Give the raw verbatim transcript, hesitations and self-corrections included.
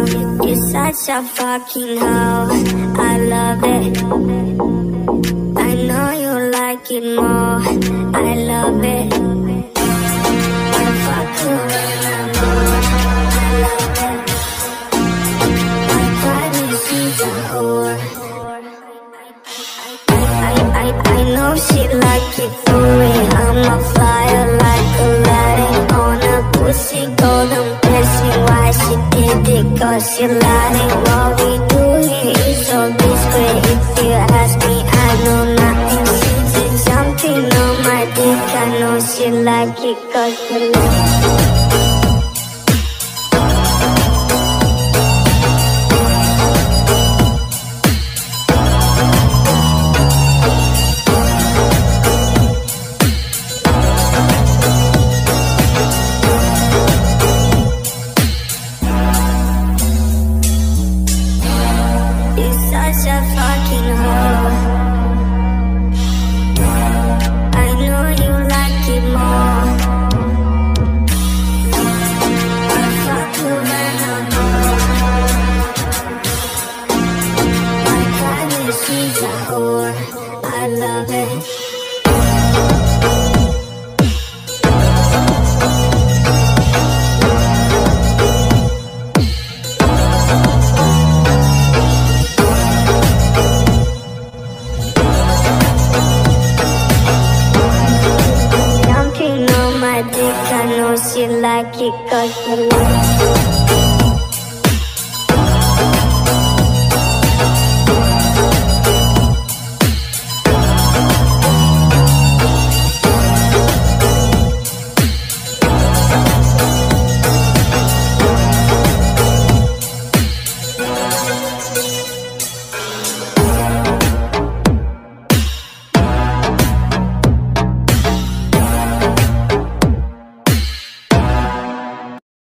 You're such a fucking hoe, I love it. I know you like it more, I love it. I fuck you when I'm bored, I love it. My body, she's a whore. I, I, I know she like it for me. I'm a flyer like Aladdin on a pussy golden blessing. Why she did it? Cause she lying. What we do here is so discreet. If you ask me, I know nothing. She did something on my dick. I know she like it cause she like it. I love it. Jumping on my dick, I know she like it cause she